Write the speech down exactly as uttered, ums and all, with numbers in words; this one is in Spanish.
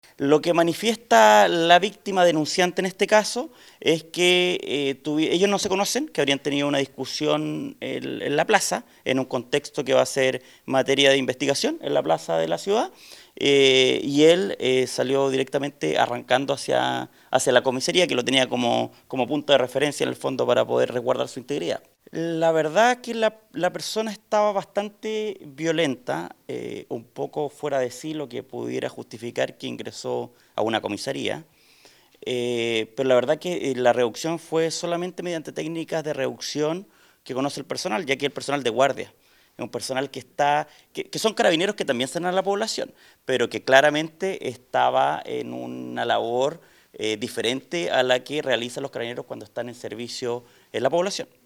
Lo que manifiesta la víctima denunciante en este caso es que eh, ellos no se conocen, que habrían tenido una discusión en, en la plaza, en un contexto que va a ser materia de investigación en la plaza de la ciudad, eh, y él eh, salió directamente arrancando hacia, hacia la comisaría, que lo tenía como, como punto de referencia en el fondo para poder resguardar su integridad. La verdad que la, la persona estaba bastante violenta, eh, un poco fuera de sí, lo que pudiera justificar que ingresó a una comisaría. Eh, pero la verdad que eh, la reducción fue solamente mediante técnicas de reducción que conoce el personal, ya que el personal de guardia es un personal que está, que, que son carabineros que también están a la población, pero que claramente estaba en una labor eh, diferente a la que realizan los carabineros cuando están en servicio en la población.